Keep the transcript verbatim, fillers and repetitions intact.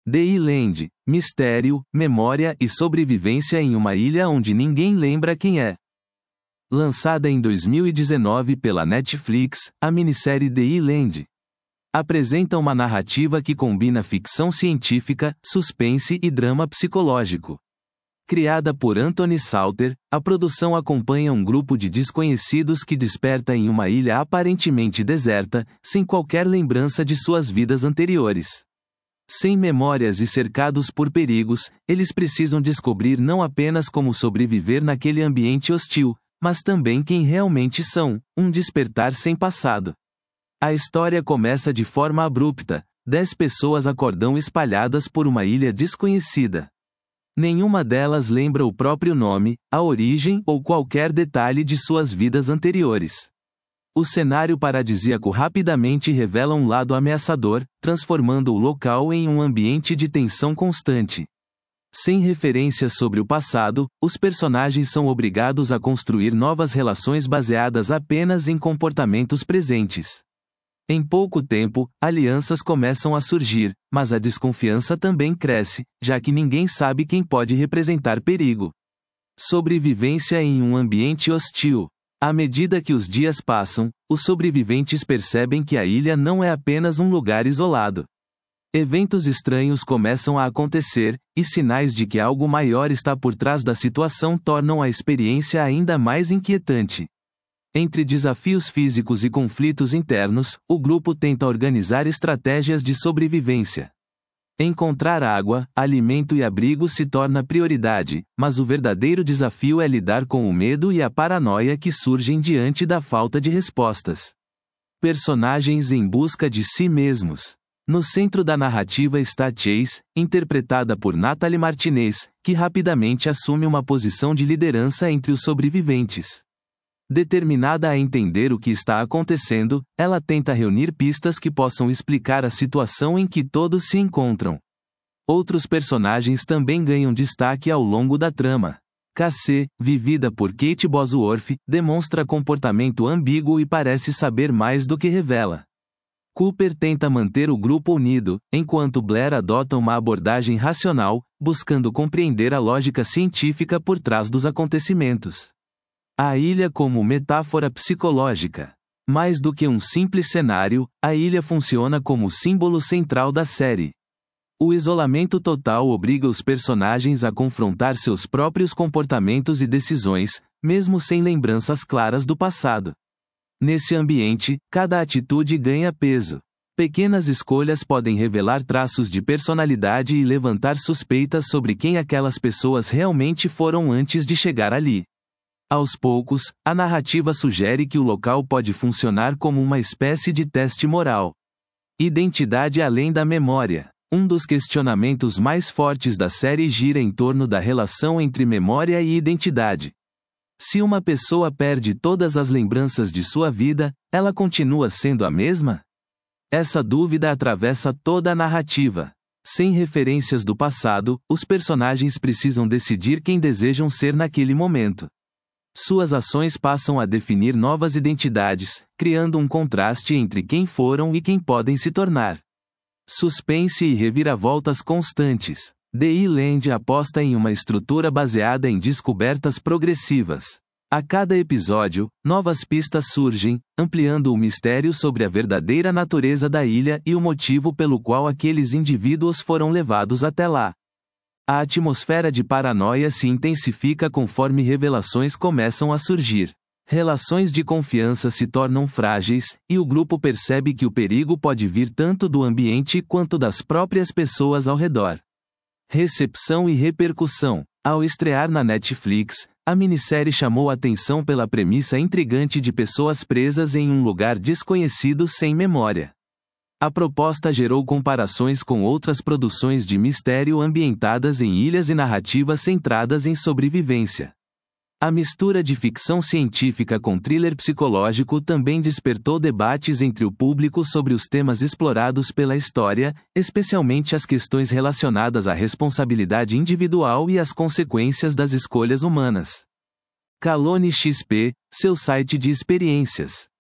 The Island, mistério, memória e sobrevivência em uma ilha onde ninguém lembra quem é. Lançada em dois mil e dezenove pela Netflix, a minissérie The Island apresenta uma narrativa que combina ficção científica, suspense e drama psicológico. Criada por Anthony Salter, a produção acompanha um grupo de desconhecidos que desperta em uma ilha aparentemente deserta, sem qualquer lembrança de suas vidas anteriores. Sem memórias e cercados por perigos, eles precisam descobrir não apenas como sobreviver naquele ambiente hostil, mas também quem realmente são, um despertar sem passado. A história começa de forma abrupta, dez pessoas acordam espalhadas por uma ilha desconhecida. Nenhuma delas lembra o próprio nome, a origem ou qualquer detalhe de suas vidas anteriores. O cenário paradisíaco rapidamente revela um lado ameaçador, transformando o local em um ambiente de tensão constante. Sem referências sobre o passado, os personagens são obrigados a construir novas relações baseadas apenas em comportamentos presentes. Em pouco tempo, alianças começam a surgir, mas a desconfiança também cresce, já que ninguém sabe quem pode representar perigo. Sobrevivência em um ambiente hostil. À medida que os dias passam, os sobreviventes percebem que a ilha não é apenas um lugar isolado. Eventos estranhos começam a acontecer, e sinais de que algo maior está por trás da situação tornam a experiência ainda mais inquietante. Entre desafios físicos e conflitos internos, o grupo tenta organizar estratégias de sobrevivência. Encontrar água, alimento e abrigo se torna prioridade, mas o verdadeiro desafio é lidar com o medo e a paranoia que surgem diante da falta de respostas. Personagens em busca de si mesmos. No centro da narrativa está Chase, interpretada por Natalie Martinez, que rapidamente assume uma posição de liderança entre os sobreviventes. Determinada a entender o que está acontecendo, ela tenta reunir pistas que possam explicar a situação em que todos se encontram. Outros personagens também ganham destaque ao longo da trama. Cassie, vivida por Kate Bosworth, demonstra comportamento ambíguo e parece saber mais do que revela. Cooper tenta manter o grupo unido, enquanto Blair adota uma abordagem racional, buscando compreender a lógica científica por trás dos acontecimentos. A ilha como metáfora psicológica. Mais do que um simples cenário, a ilha funciona como símbolo central da série. O isolamento total obriga os personagens a confrontar seus próprios comportamentos e decisões, mesmo sem lembranças claras do passado. Nesse ambiente, cada atitude ganha peso. Pequenas escolhas podem revelar traços de personalidade e levantar suspeitas sobre quem aquelas pessoas realmente foram antes de chegar ali. Aos poucos, a narrativa sugere que o local pode funcionar como uma espécie de teste moral. Identidade além da memória. Um dos questionamentos mais fortes da série gira em torno da relação entre memória e identidade. Se uma pessoa perde todas as lembranças de sua vida, ela continua sendo a mesma? Essa dúvida atravessa toda a narrativa. Sem referências do passado, os personagens precisam decidir quem desejam ser naquele momento. Suas ações passam a definir novas identidades, criando um contraste entre quem foram e quem podem se tornar. Suspense e reviravoltas constantes. The Island aposta em uma estrutura baseada em descobertas progressivas. A cada episódio, novas pistas surgem, ampliando o mistério sobre a verdadeira natureza da ilha e o motivo pelo qual aqueles indivíduos foram levados até lá. A atmosfera de paranoia se intensifica conforme revelações começam a surgir. Relações de confiança se tornam frágeis, e o grupo percebe que o perigo pode vir tanto do ambiente quanto das próprias pessoas ao redor. Recepção e repercussão. Ao estrear na Netflix, a minissérie chamou atenção pela premissa intrigante de pessoas presas em um lugar desconhecido sem memória. A proposta gerou comparações com outras produções de mistério ambientadas em ilhas e narrativas centradas em sobrevivência. A mistura de ficção científica com thriller psicológico também despertou debates entre o público sobre os temas explorados pela história, especialmente as questões relacionadas à responsabilidade individual e às consequências das escolhas humanas. Calone X P, seu site de experiências.